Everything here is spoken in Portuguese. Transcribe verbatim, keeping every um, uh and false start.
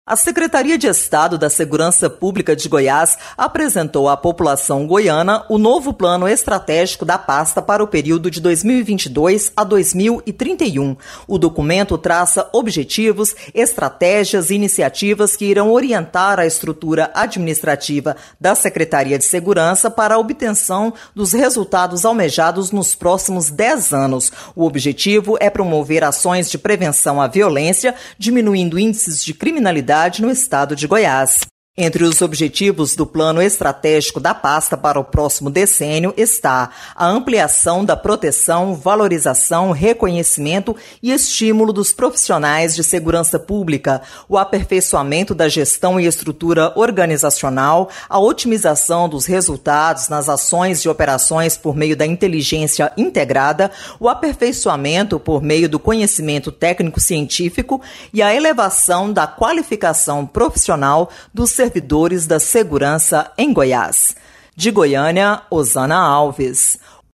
A Secretaria de Estado da Segurança Pública de Goiás apresentou à população goiana o novo plano estratégico da pasta para o período de dois mil e vinte e dois a dois mil e trinta e um. O documento traça objetivos, estratégias e iniciativas que irão orientar a estrutura administrativa da Secretaria de Segurança para a obtenção dos resultados almejados nos próximos dez anos. O objetivo é promover ações de prevenção à violência, diminuindo índices de criminalidade no estado de Goiás. Entre os objetivos do plano estratégico da pasta para o próximo decênio está a ampliação da proteção, valorização, reconhecimento e estímulo dos profissionais de segurança pública, o aperfeiçoamento da gestão e estrutura organizacional, a otimização dos resultados nas ações e operações por meio da inteligência integrada, o aperfeiçoamento por meio do conhecimento técnico-científico e a elevação da qualificação profissional dos servidores da segurança em Goiás. De Goiânia, Osana Alves.